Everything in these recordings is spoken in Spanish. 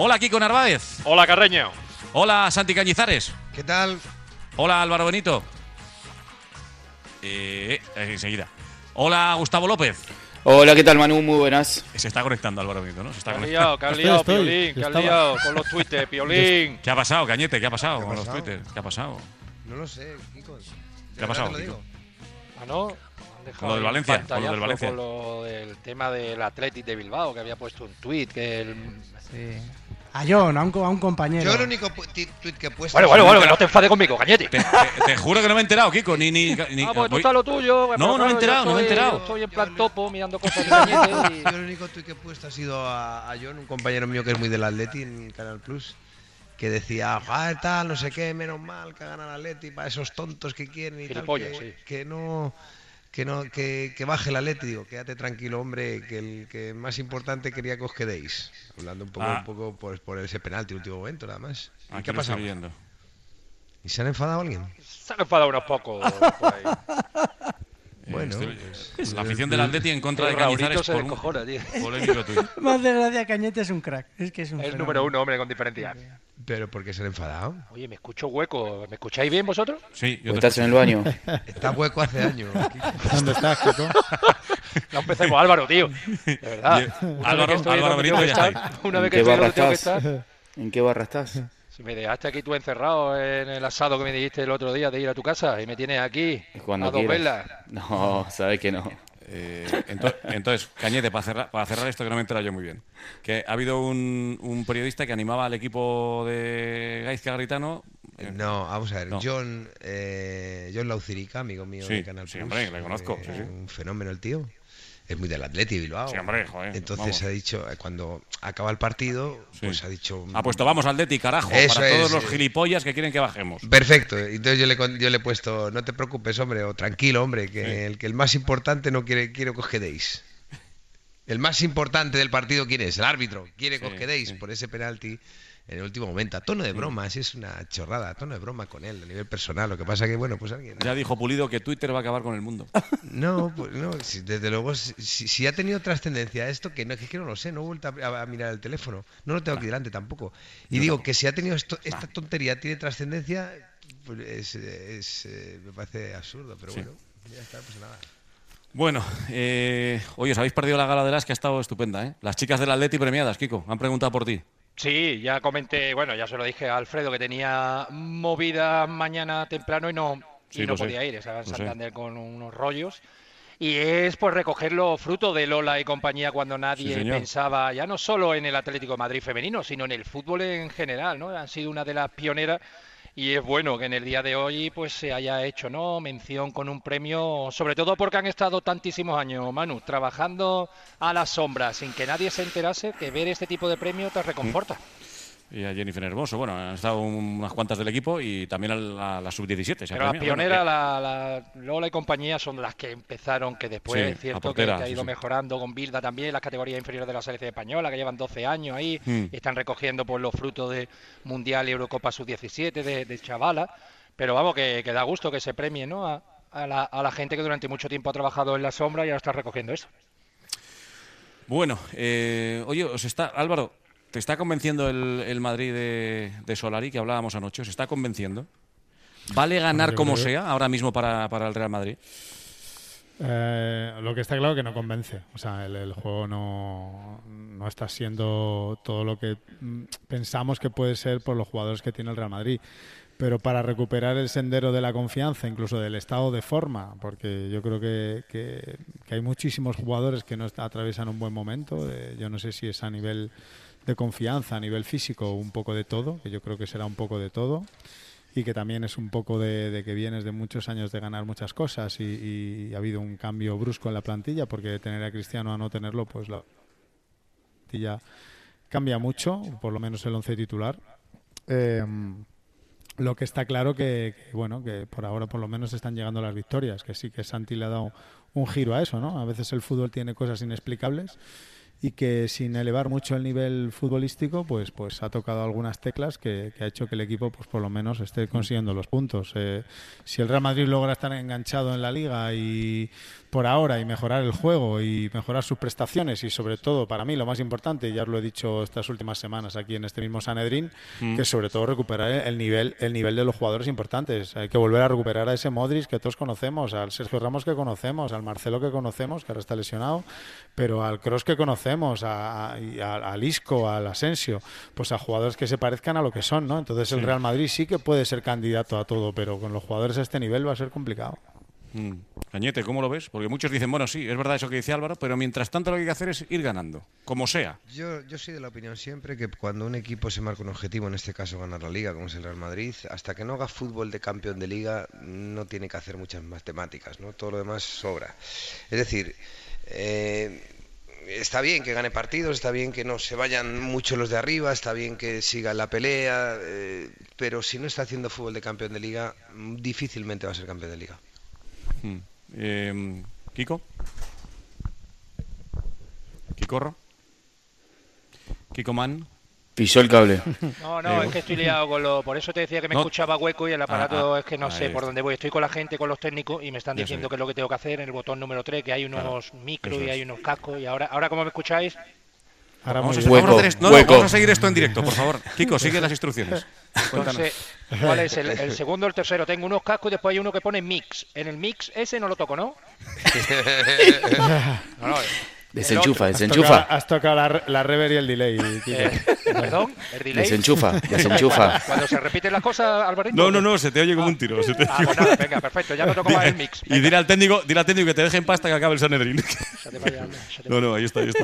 Hola, Kiko Narváez. Hola, Carreño. Hola, Santi Cañizares. ¿Qué tal? Hola, Álvaro Benito. Enseguida. Hola, Gustavo López. Hola, ¿qué tal, Manu? Muy buenas. Se está conectando Álvaro Benito, ¿no? Se está ¿Qué has conectando. liado, qué has liado, Estoy. Piolín? ¿Qué has liado con los tuites, Piolín? ¿Qué ha pasado, Cañete? ¿Qué ha pasado ¿Qué ha con los pasado? twitters? ¿Qué ha pasado? No lo sé, Kiko. ¿Qué ha pasado, Te lo Kiko? digo. Ah, ¿no? Han dejado Con lo del ahí un Valencia, con lo del pantallazo Valencia. Con lo del tema del Athletic de Bilbao, que había puesto un tuit que Sí. A John, a un compañero. Yo el único tuit que he puesto. Bueno, que no te enfades conmigo, Cañete. Te juro que no me he enterado, Kiko. Ni Pues tú estás lo tuyo. No, pero no me he claro, enterado, yo no me he enterado. Estoy en plan topo, mirando cosas de Cañete y... Yo el único tuit que he puesto ha sido a John, un compañero mío que es muy del Atleti en Canal Plus, que decía, joder, tal, no sé qué, menos mal que gana el Atleti para esos tontos que quieren y tal, Gilipollas, sí. que baje el Atleti. Digo, quédate tranquilo, hombre, que el que más importante quería que os quedéis. Hablando un poco por ese penalti en último momento, nada más. ¿Y Aquí qué ha lo estoy pasado? viendo. ¿Y se han enfadado alguien? Se han enfadado unos pocos por ahí. Bueno, La afición del Atleti en contra de Raulito Cañizares se por un descojona, tío. polémico tuit. Más desgracia, Cañete es un crack. Es que es un Es fenómeno. número uno, hombre, con diferencia. ¿Pero por qué se han enfadado? Oye, me escucho hueco. ¿Me escucháis bien vosotros? Sí, yo ¿O te estás en el baño? Está hueco hace años. ¿Dónde estás, Kiko? No empecemos, Álvaro, tío. De verdad. Álvaro Benito ya está ahí. Una ¿En vez qué que estoy barra donde tengo que estás? estar. ¿En qué barra estás? Si me dejaste aquí tú encerrado en el asado que me dijiste el otro día de ir a tu casa y me tienes aquí Cuando a dos quieras. velas. No, sabes que no. Entonces, Cañete, para cerrar esto que no me he enterado yo muy bien, que ha habido un periodista que animaba al equipo de Gaizka Garritano. No, vamos a ver. No. John Laucirica, amigo mío Sí, de Canal sí, Plus. hombre, le conozco, sí, sí. Un fenómeno el tío. Es muy del Atleti Bilbao. Sí, hombre, joder, Entonces vamos. ha dicho, cuando acaba el partido, Sí. pues ha dicho... Ha puesto vamos al Atleti, carajo, Eso para todos es, los gilipollas que quieren que bajemos. Perfecto. Entonces yo le he puesto, no te preocupes, hombre, o tranquilo, hombre, que el más importante no quiero que os quedéis. El más importante del partido, ¿quién es? El árbitro. Quiere que os quedéis sí. por ese penalti en el último momento. A tono de broma, es una chorrada, a tono de broma con él, a nivel personal. Lo que pasa que, bueno, pues alguien... Ya dijo Pulido que Twitter va a acabar con el mundo. No, pues no, desde luego, si ha tenido trascendencia esto, que es que no lo sé, no he vuelto a mirar el teléfono, no lo tengo aquí delante tampoco. Y digo que si ha tenido esta tontería, tiene trascendencia, pues me parece absurdo, pero bueno, ya está, pues nada. Bueno, oye, os habéis perdido la gala de las que ha estado estupenda, ¿eh? Las chicas del Atleti premiadas, Kiko, han preguntado por ti. Sí, ya comenté, bueno, ya se lo dije a Alfredo que tenía movida mañana temprano y no Sí, lo sé, podía ir, estaba en lo sé. Santander con unos rollos. Y es pues recoger los frutos de Lola y compañía cuando Sí, nadie señor. pensaba ya no solo en el Atlético de Madrid femenino, sino en el fútbol en general, ¿no? Han sido una de las pioneras y es bueno que en el día de hoy pues se haya hecho, ¿no? Mención con un premio, sobre todo porque han estado tantísimos años, Manu, trabajando a la sombra sin que nadie se enterase, que ver este tipo de premio te reconforta. Y a Jennifer Hermoso, bueno, han estado unas cuantas del equipo y también a la sub-17. Pero la pionera, la Lola y compañía son las que empezaron, que después Sí, es cierto la portera, que ha sí, ido sí. mejorando con Bilda también, las categorías inferiores de la selección española, que llevan 12 años ahí, y están recogiendo pues los frutos de Mundial y Eurocopa sub-17 de chavala. Pero vamos, que da gusto que se premie, ¿no? A la gente que durante mucho tiempo ha trabajado en la sombra y ahora está recogiendo eso. Bueno, oye, Álvaro, ¿te está convenciendo el Madrid de Solari, que hablábamos anoche? ¿Os está convenciendo? ¿Vale ganar yo como creo- sea ahora mismo para el Real Madrid? Lo que está claro que no convence. O sea, el juego no está siendo todo lo que pensamos que puede ser por los jugadores que tiene el Real Madrid. Pero para recuperar el sendero de la confianza, incluso del estado de forma, porque yo creo que hay muchísimos jugadores que no atraviesan un buen momento. Yo no sé si es a nivel de confianza, a nivel físico, un poco de todo, que yo creo que será un poco de todo. Y que también es un poco de que vienes de muchos años de ganar muchas cosas y ha habido un cambio brusco en la plantilla, porque de tener a Cristiano a no tenerlo, pues la plantilla cambia mucho, por lo menos el 11 titular. Lo que está claro que por ahora por lo menos están llegando las victorias, que sí que Santi le ha dado un giro a eso, ¿no? A veces el fútbol tiene cosas inexplicables y que sin elevar mucho el nivel futbolístico pues ha tocado algunas teclas que ha hecho que el equipo pues por lo menos esté consiguiendo los puntos. Si el Real Madrid logra estar enganchado en la Liga y por ahora y mejorar el juego y mejorar sus prestaciones y sobre todo, para mí, lo más importante, ya os lo he dicho estas últimas semanas aquí en este mismo Sanedrín, que es sobre todo recuperar el nivel de los jugadores importantes. Hay que volver a recuperar a ese Modric que todos conocemos, al Sergio Ramos que conocemos, al Marcelo que conocemos, que ahora está lesionado, pero al Kroos que conocemos, al Isco, al Asensio, pues a jugadores que se parezcan a lo que son, ¿no? Entonces el Real Madrid sí que puede ser candidato a todo, pero con los jugadores a este nivel va a ser complicado. Cañete, ¿cómo lo ves? Porque muchos dicen, bueno, sí, es verdad eso que dice Álvaro, pero mientras tanto lo que hay que hacer es ir ganando, como sea. Yo soy de la opinión siempre que cuando un equipo se marca un objetivo, en este caso ganar la Liga, como es el Real Madrid, hasta que no haga fútbol de campeón de Liga, no tiene que hacer muchas matemáticas, ¿no? Todo lo demás sobra. Es decir, está bien que gane partidos, está bien que no se vayan mucho los de arriba, está bien que siga la pelea, pero si no está haciendo fútbol de campeón de Liga, difícilmente va a ser campeón de Liga. ¿Kiko? ¿Kikorro? ¿Kiko Man? Pisó el cable. No, es que estoy liado con lo... Por eso te decía que me escuchaba hueco y el aparato es que no sé por dónde voy. Estoy con la gente, con los técnicos y me están diciendo qué es lo que tengo que hacer en el botón número 3, que hay unos micros y hay unos cascos. Y ahora ¿cómo me escucháis? Vamos a seguir esto en directo, por favor. Kiko, sigue las instrucciones. Entonces, ¿cuál es el segundo o el tercero? Tengo unos cascos y después hay uno que pone mix. En el mix ese no lo toco, ¿no? Desenchufa. Has tocado la reverb y el delay. Perdón, el delay. Desenchufa. Cuando se repiten las cosas, Alvarito. No, se te oye como un tiro. Pues nada, venga, perfecto, ya no toco más el mix. Y dile al técnico que te deje en pasta que acabe el Sanedrín. No, ahí está.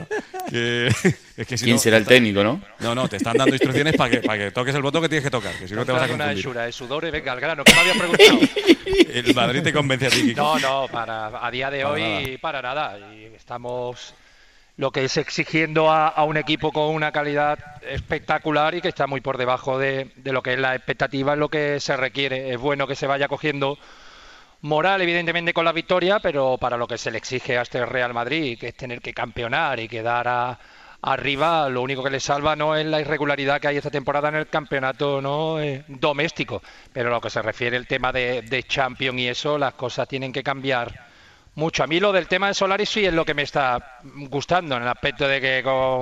Es que si ¿Quién será el técnico, no? No, te están dando instrucciones para que toques el botón que tienes que tocar, que si no te vas a confundir. Una hechura de sudor y venga al grano, que me habías preguntado. El Madrid te convence a ti, Kiko. No, a día de hoy para nada. Y estamos lo que es exigiendo a un equipo con una calidad espectacular y que está muy por debajo de lo que es la expectativa, en lo que se requiere. Es bueno que se vaya cogiendo moral, evidentemente, con la victoria, pero para lo que se le exige a este Real Madrid, que es tener que campeonar y quedar arriba, lo único que le salva no es la irregularidad que hay esta temporada en el campeonato doméstico, pero lo que se refiere al tema de Champions y eso, las cosas tienen que cambiar mucho. A mí lo del tema de Solari sí es lo que me está gustando, en el aspecto de que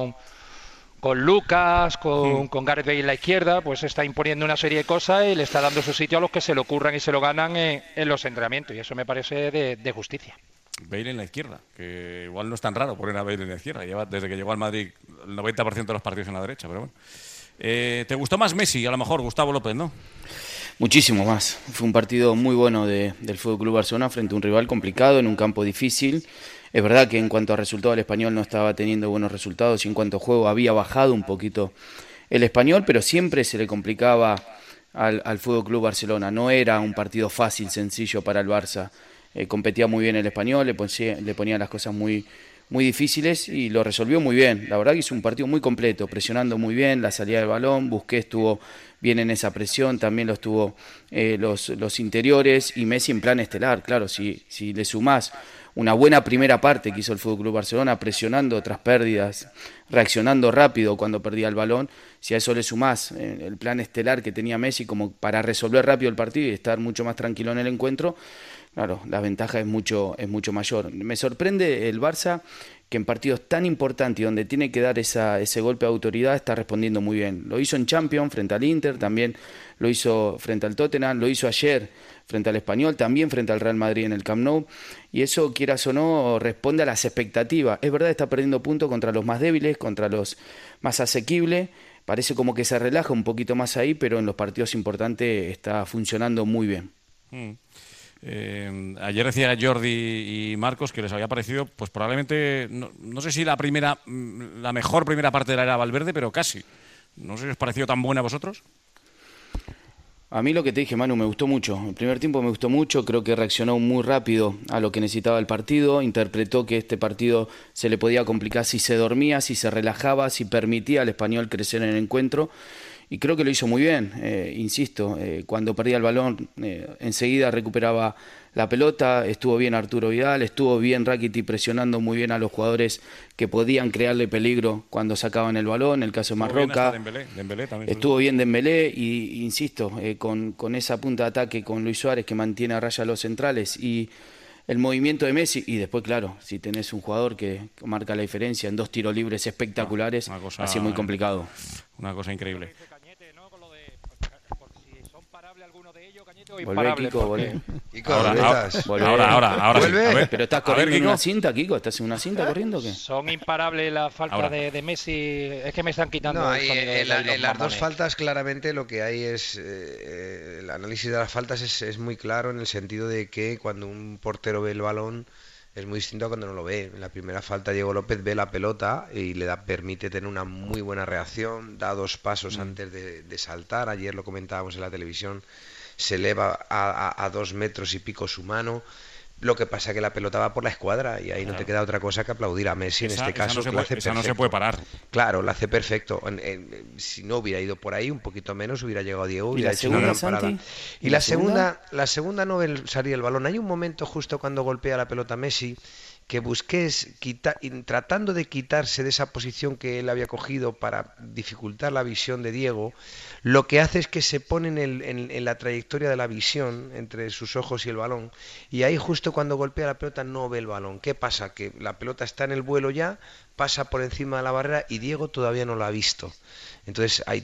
con Lucas, con Gareth Bale en la izquierda, pues está imponiendo una serie de cosas y le está dando su sitio a los que se lo ocurran y se lo ganan en los entrenamientos, y eso me parece de justicia. Bale en la izquierda, que igual no es tan raro poner a Bale en la izquierda, lleva desde que llegó al Madrid el 90% de los partidos en la derecha, pero bueno. ¿Te gustó más Messi, a lo mejor, Gustavo López, no? Muchísimo más. Fue un partido muy bueno del Fútbol Club Barcelona frente a un rival complicado en un campo difícil. Es verdad que en cuanto a resultados el Español no estaba teniendo buenos resultados y en cuanto a juego había bajado un poquito el Español, pero siempre se le complicaba al Fútbol Club Barcelona. No era un partido fácil, sencillo para el Barça. Competía muy bien el Español, le ponía las cosas muy difíciles y lo resolvió muy bien. La verdad que hizo un partido muy completo, presionando muy bien la salida del balón. Busquets estuvo bien en esa presión, también lo estuvo los interiores, y Messi en plan estelar. Claro, si le sumás una buena primera parte que hizo el FC Barcelona, presionando tras pérdidas, reaccionando rápido cuando perdía el balón, si a eso le sumás el plan estelar que tenía Messi como para resolver rápido el partido y estar mucho más tranquilo en el encuentro, claro, la ventaja es mucho mayor. Me sorprende el Barça, que en partidos tan importantes donde tiene que dar ese golpe de autoridad está respondiendo muy bien. Lo hizo en Champions frente al Inter, también lo hizo frente al Tottenham, lo hizo ayer frente al Español, también frente al Real Madrid en el Camp Nou, y eso, quieras o no, responde a las expectativas. Es verdad, está perdiendo puntos contra los más débiles, contra los más asequibles, parece como que se relaja un poquito más ahí, pero en los partidos importantes está funcionando muy bien. Ayer decía Jordi y Marcos que les había parecido, pues probablemente, no sé si la mejor primera parte de la era Valverde, pero casi. No sé si os pareció tan buena a vosotros. A mí lo que te dije, Manu, me gustó mucho. El primer tiempo me gustó mucho, creo que reaccionó muy rápido a lo que necesitaba el partido, interpretó que este partido se le podía complicar si se dormía, si se relajaba, si permitía al Español crecer en el encuentro. Y creo que lo hizo muy bien, insisto, cuando perdía el balón enseguida recuperaba la pelota, estuvo bien Arturo Vidal, estuvo bien Rakitic presionando muy bien a los jugadores que podían crearle peligro cuando sacaban el balón, en el caso de Marroca, estuvo bien Dembélé y insisto, con esa punta de ataque con Luis Suárez que mantiene a raya a los centrales y el movimiento de Messi y después, claro, si tenés un jugador que marca la diferencia en 2 tiros libres espectaculares, Una cosa- así es muy complicado. Una cosa increíble. Volvé, Imparable, Kiko, porque- volvé. Kiko, Ahora, ¿dónde ahora, estás? Volvé. ahora sí. Vuelve. A ver, ¿Pero estás a ver, corriendo en Kiko. una cinta, Kiko? ¿Estás en una cinta corriendo o qué? Son imparables la falta Ahora. de Messi. Es que me están quitando No, el ahí, sonido de en, los en las dos mamones. faltas claramente lo que hay es el análisis de las faltas es muy claro en el sentido de que cuando un portero ve el balón es muy distinto a cuando no lo ve. En la primera falta Diego López ve la pelota y permite tener una muy buena reacción, da 2 pasos antes de saltar. Ayer lo comentábamos en la televisión, se eleva a 2 metros y pico su mano. Lo que pasa es que la pelota va por la escuadra y ahí no te queda otra cosa que aplaudir a Messi en este caso, que lo hace esa no se perfecto. puede parar. Claro, lo hace perfecto. Si no hubiera ido por ahí, un poquito menos, hubiera llegado Diego, ¿Y hubiera la hecho una segunda, gran parada. Santi? Y la segunda no salía el balón. Hay un momento justo cuando golpea la pelota Messi que Busquets, tratando de quitarse de esa posición que él había cogido para dificultar la visión de Diego, lo que hace es que se pone en la trayectoria de la visión entre sus ojos y el balón, y ahí justo cuando golpea la pelota no ve el balón. ¿Qué pasa? Que la pelota está en el vuelo ya, pasa por encima de la barrera y Diego todavía no la ha visto. Entonces ahí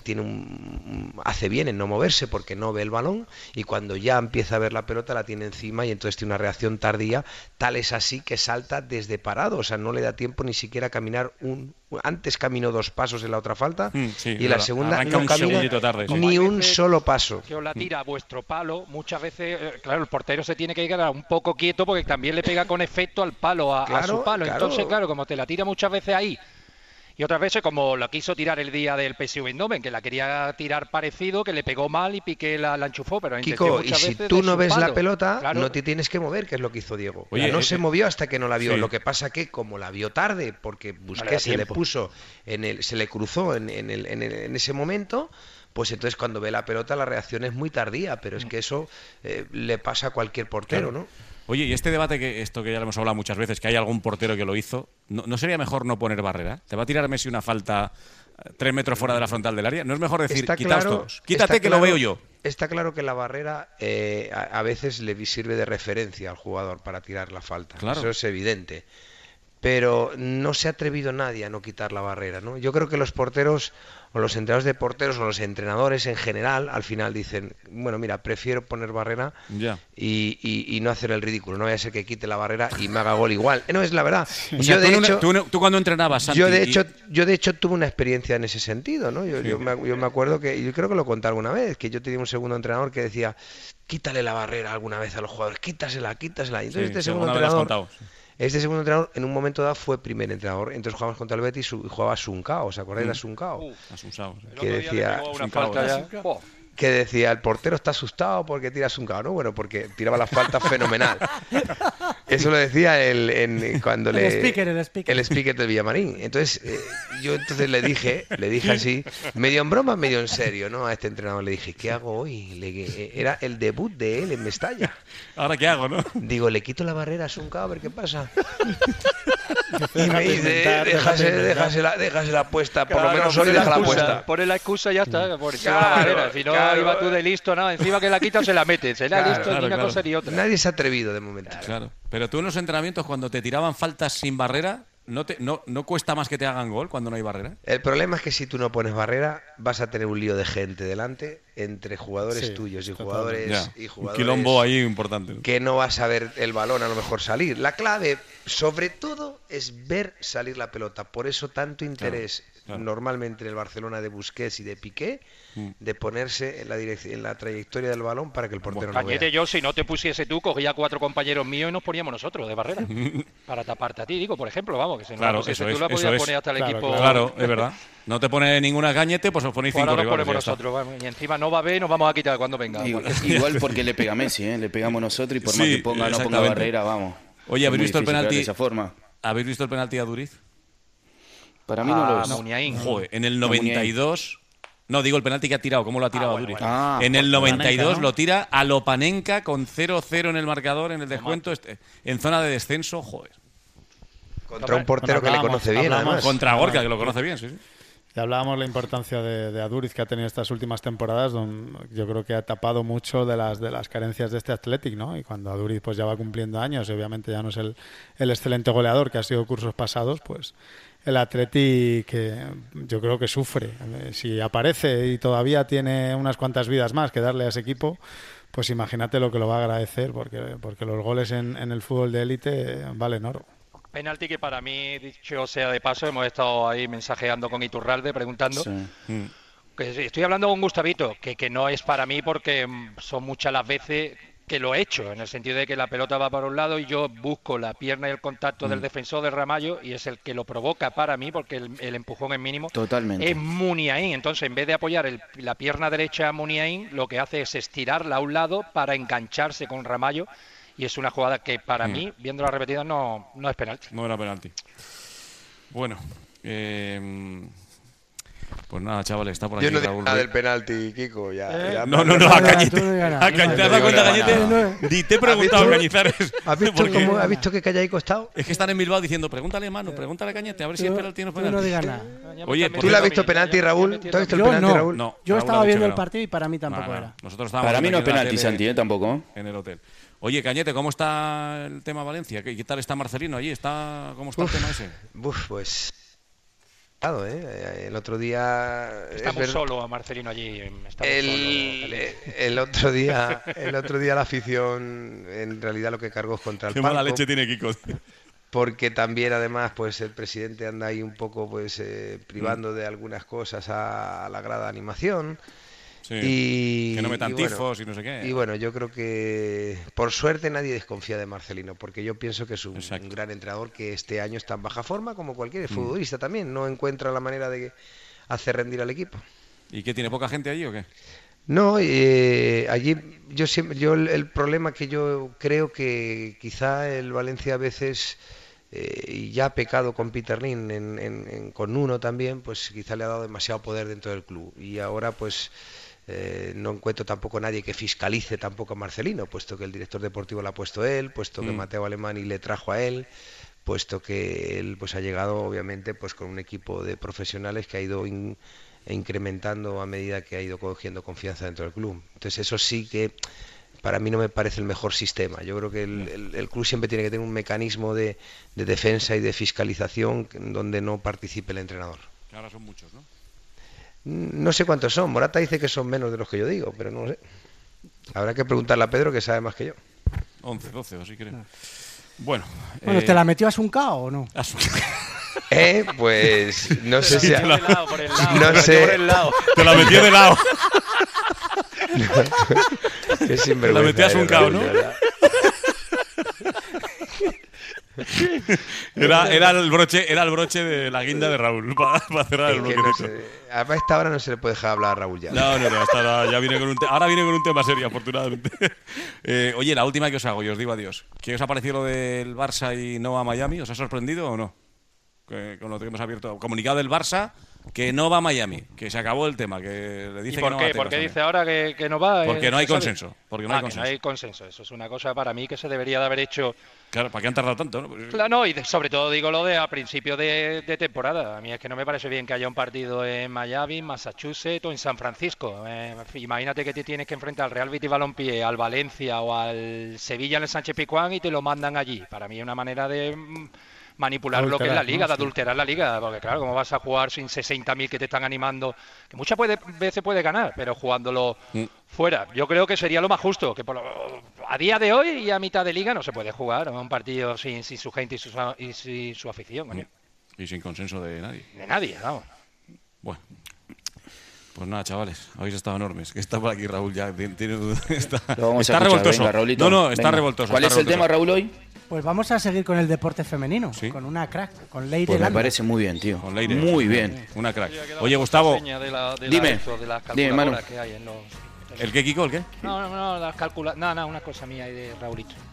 hace bien en no moverse porque no ve el balón, y cuando ya empieza a ver la pelota la tiene encima y entonces tiene una reacción tardía, tal es así que salta desde parado, o sea, no le da tiempo ni siquiera a caminar antes caminó 2 pasos en la otra falta Sí, y la verdad. segunda Arranca no un camina segundito tarde, sí. ni Como hay un veces solo paso. que os la tira a vuestro palo, muchas veces, claro, el portero se tiene que quedar un poco quieto porque también le pega con efecto al palo, a Claro, su palo. claro. Entonces, claro, como te la tira muchas veces ahí, y otras veces como la quiso tirar el día del PSV Eindhoven, que la quería tirar parecido, que le pegó mal y Piqué la enchufó, pero la intención Kiko, y muchas si veces tú de no su ves la palo. pelota, Claro. no te tienes que mover, que es lo que hizo Diego. Oye, No se movió hasta que no la vio. sí. Lo que pasa que como la vio tarde, porque No le da Busquets se le tiempo. puso, se le cruzó en ese momento, pues entonces cuando ve la pelota la reacción es muy tardía, pero es que eso le pasa a cualquier portero, Claro. ¿no? Oye, y este debate, esto que ya lo hemos hablado muchas veces, que hay algún portero que lo hizo, ¿no sería mejor no poner barrera? ¿Te va a tirar Messi una falta 3 metros fuera de la frontal del área? ¿No es mejor decir, Está quitaos claro- todos? Quítate está que lo claro- veo yo. Está claro que la barrera a veces le sirve de referencia al jugador para tirar la falta. Claro. Eso es evidente. Pero no se ha atrevido nadie a no quitar la barrera, ¿no? Yo creo que los porteros o los entrenadores de porteros o los entrenadores en general al final dicen, bueno, mira, prefiero poner barrera Ya. y no hacer el ridículo. No vaya a ser que quite la barrera y me haga gol igual. No, es la verdad. O sea, Yo, de tú, hecho, tú cuando entrenabas, Santi, yo de y- hecho tuve una experiencia en ese sentido, ¿no? Yo me acuerdo que, yo creo que lo conté alguna vez, que yo tenía un segundo entrenador que decía, quítale la barrera alguna vez a los jugadores, quítasela. Y entonces Sí, este sí, segundo alguna vez lo has entrenador, contado. este segundo entrenador en un momento dado fue primer entrenador, entonces jugábamos contra el Betis y jugaba Suncao, ¿os acordáis de Suncao? Asusados. El que otro día le decía- pegó una un falta cabo, ya. Oh. Que decía, el portero está asustado porque tira Suncao, ¿no? Bueno, porque tiraba la falta fenomenal. Eso lo decía cuando El speaker. el speaker del Villamarín. Entonces, yo entonces le dije así, medio en broma, medio en serio, ¿no? A este entrenador le dije, ¿qué hago hoy? Era el debut de él en Mestalla. ¿Ahora qué hago, no? Digo, le quito la barrera a Suncao, a ver qué pasa. Y me dice, déjasela puesta, por lo Claro, menos hoy pone la déjala excusa, puesta. Pone la excusa y ya está. Por encima Claro, de la barrera. Si no, claro. iba tú de listo, nada. Encima que la quita se la mete. Se la Claro, listo claro, ni una claro. cosa ni otra. Nadie se ha atrevido de momento. Claro. Pero tú en los entrenamientos, cuando te tiraban faltas sin barrera, ¿no cuesta más que te hagan gol cuando no hay barrera? El problema es que si tú no pones barrera, vas a tener un lío de gente delante entre jugadores Sí, tuyos y totalmente. jugadores, Ya. y Un jugadores quilombo ahí importante. que no vas a ver el balón a lo mejor salir. La clave, sobre todo, es ver salir la pelota. Por eso tanto interés claro. normalmente en el Barcelona de Busquets y de Piqué de ponerse en la trayectoria del balón para que el portero no Cañete, vea. yo, si no te pusiese tú, cogía 4 compañeros míos y nos poníamos nosotros de barrera. Para taparte a ti, digo, por ejemplo, vamos, que si no Claro, la pusiese eso tú, es, la eso podías es. poner hasta el Claro, equipo. Claro, es verdad. No te pone ninguna gañete, pues os ponéis 5 Ahora nos rivales. ponemos ya está. nosotros, vamos, y encima no va a ver, nos vamos a quitar cuando venga. Igual porque le pega a Messi, ¿eh? Le pegamos nosotros y por más Sí, que ponga no ponga exactamente. barrera, vamos. Oye, Es ¿habéis muy visto el difícil pegar penalti? de esa forma. ¿Habéis visto el penalti a Duriz? Para mí no lo Ah, es. Muniain. Joder, en el 92... No, digo el penalti que ha tirado, ¿cómo lo ha tirado bueno, Duriz? bueno. Ah, en el 92 Panenka, ¿no? lo tira a Lopanenka con 0-0 en el marcador, en el descuento, en zona de descenso, joder. Contra un portero que le Bueno, conoce bien, hablamos- además. Contra Gorka, que lo conoce bien, sí, sí. Y hablábamos la importancia de Aduriz que ha tenido estas últimas temporadas, donde yo creo que ha tapado mucho de las carencias de este Athletic, ¿no? Y cuando Aduriz pues ya va cumpliendo años, y obviamente ya no es el excelente goleador que ha sido cursos pasados, pues el Athletic yo creo que sufre. Si aparece y todavía tiene unas cuantas vidas más que darle a ese equipo, pues imagínate lo que lo va a agradecer, porque los goles en el fútbol de élite valen oro. Penalti que para mí, dicho sea de paso, hemos estado ahí mensajeando con Iturralde, preguntando. Sí. Que estoy hablando con Gustavito, que no es para mí porque son muchas las veces que lo he hecho, en el sentido de que la pelota va para un lado y yo busco la pierna y el contacto del defensor del Ramallo y es el que lo provoca para mí, porque el empujón es mínimo. Totalmente. Es Muniain. Entonces, en vez de apoyar la pierna derecha a Muniain, lo que hace es estirarla a un lado para engancharse con Ramallo. Y es una jugada que para mí, viendo la repetida, no es penalti. No era penalti. Bueno, pues nada, chavales, está por aquí Yo no digo Raúl nada Ruiz. del penalti, Kiko. Ya No, a Cañete. tú no digas nada. A Cañete, ¿te has dado cuenta, Cañete? Ni te he preguntado, Cañizares. ¿Has visto que haya ahí costado? Es que están en Bilbao diciendo, pregúntale, mano, pregúntale a Cañete, a ver si es penalti o no es Tú no penalti. digas nada. Oye, por ¿Tú le has cierto, visto penalti, Raúl? ¿Tú has visto el Yo penalti, no. Raúl? No, Yo Raúl estaba ha dicho viendo que el no. partido y para mí tampoco No. era. Nosotros estábamos Para mí no es aquí en la penalti, tele, Santi, tampoco. en el hotel. Oye, Cañete, ¿cómo está el tema Valencia? ¿Qué tal está Marcelino allí? ¿Cómo está el tema ese? Pues... El otro día... Estamos solos a Marcelino allí. El otro día la afición en realidad lo que cargó es contra el Qué palco. mala leche tiene Kiko. Porque también además pues el presidente anda ahí un poco pues privando de algunas cosas a la grada de animación. Sí, Y, que no metan y bueno, tifos y no sé qué. Y bueno, yo creo que por suerte nadie desconfía de Marcelino, porque yo pienso que es un gran entrenador que este año está en baja forma, como cualquier futbolista también, no encuentra la manera de hacer rendir al equipo. ¿Y qué, tiene poca gente allí o qué? No, allí el problema que yo creo que quizá el Valencia a veces, y ya ha pecado con Peter Lim, con Nuno también, pues quizá le ha dado demasiado poder dentro del club. Y ahora pues no encuentro tampoco nadie que fiscalice tampoco a Marcelino, puesto que el director deportivo lo ha puesto él, puesto que Mateo Alemany le trajo a él, puesto que él pues ha llegado obviamente pues con un equipo de profesionales que ha ido incrementando a medida que ha ido cogiendo confianza dentro del club. Entonces eso sí que para mí no me parece el mejor sistema. Yo creo que el club siempre tiene que tener un mecanismo de defensa y de fiscalización donde no participe el entrenador. Que ahora son muchos, ¿no? No sé cuántos son. Morata dice que son menos de los que yo digo, pero no lo sé. Habrá que preguntarle a Pedro, que sabe más que yo. 11, 12, o así creo. Bueno, ¿te la metió a Asuncao o no? Pues no sé si... Por el lado. No sé. Te la metió de lado. Qué sinvergüenza. La metías un cao, ¿no? Era el broche de la guinda de Raúl para cerrar el bloque. A esta hora no se le puede dejar hablar a Raúl ya. No, hasta ahora ya viene con ahora viene con un tema serio, afortunadamente. Oye, la última que os hago, y os digo adiós. ¿Qué os ha parecido lo del Barça y no a Miami? ¿Os ha sorprendido o no? Con lo que hemos abierto. Comunicado del Barça que no va a Miami, que se acabó el tema, que le dice ¿Y por que no qué? va a ¿Por qué Tebas dice ahora que no va? Porque no hay ¿se sabe? consenso. Porque no hay consenso. Que no hay consenso. Eso es una cosa para mí que se debería de haber hecho. Claro, ¿para qué han tardado tanto? ¿No? Claro, no, y sobre todo digo lo de a principio de temporada. A mí es que no me parece bien que haya un partido en Miami, Massachusetts o en San Francisco. Imagínate que te tienes que enfrentar al Real Betis Balompié, al Valencia o al Sevilla en el Sánchez Pizjuán y te lo mandan allí. Para mí es una manera de manipular lo que es la liga, de adulterar la liga, porque claro, ¿cómo vas a jugar sin 60.000 que te están animando? Que muchas veces puede ganar, pero jugándolo fuera. Yo creo que sería lo más justo, que a día de hoy y a mitad de liga no se puede jugar un partido sin su gente y su afición. Coño. Y sin consenso de nadie. De nadie, vamos. Bueno. Pues nada, chavales, habéis estado enormes. Que está por aquí Raúl ya. Está revoltoso. Venga, Raulito, está venga. revoltoso. ¿Cuál es el tema, Raúl, hoy? Pues vamos a seguir con el deporte femenino, ¿Sí? con una crack, con Leire Pues me Landa. parece muy bien, tío. Con Leire. Muy bien. Una crack. Oye, Gustavo. Dime, Manu. Que hay en los... ¿El qué, Kiko? ¿El qué? No, las una cosa mía y de Raulito.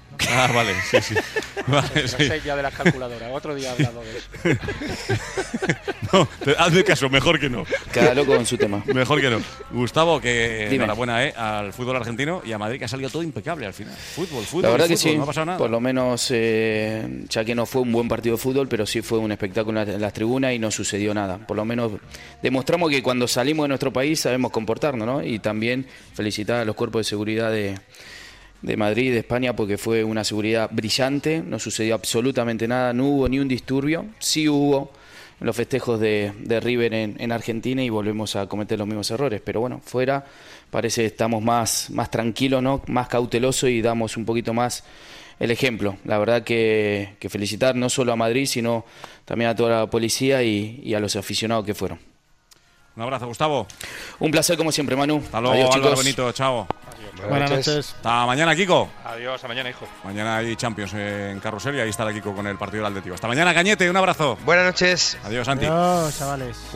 Ah, vale, sí, sí. Vale, No sí. sé ya de las calculadoras. Otro día he hablado de eso. No, hazme caso, mejor que no. Cada loco con su tema. Mejor que no. Gustavo, que Dime. enhorabuena al fútbol argentino y a Madrid, que ha salido todo impecable al final. Fútbol, La verdad que fútbol, sí, no ha pasado nada. por lo menos, ya que no fue un buen partido de fútbol, pero sí fue un espectáculo en las tribunas y no sucedió nada. Por lo menos demostramos que cuando salimos de nuestro país sabemos comportarnos, ¿no? Y también felicitar a los cuerpos de seguridad de Madrid y de España, porque fue una seguridad brillante, no sucedió absolutamente nada, no hubo ni un disturbio, sí hubo los festejos de River en Argentina y volvemos a cometer los mismos errores, pero bueno, fuera parece que estamos más tranquilos, ¿no? Más cautelosos y damos un poquito más el ejemplo. La verdad que felicitar no solo a Madrid, sino también a toda la policía y a los aficionados que fueron. Un abrazo, Gustavo. Un placer como siempre, Manu. Hasta luego, Adiós, Álvaro chicos. Benito. Chao. Buenas noches. Hasta mañana, Kiko. Adiós, a mañana, hijo. Mañana hay Champions en Carrusel y ahí estará Kiko con el partido del Atlético. Hasta mañana, Cañete. Un abrazo. Buenas noches. Adiós, Santi. Adiós, chavales.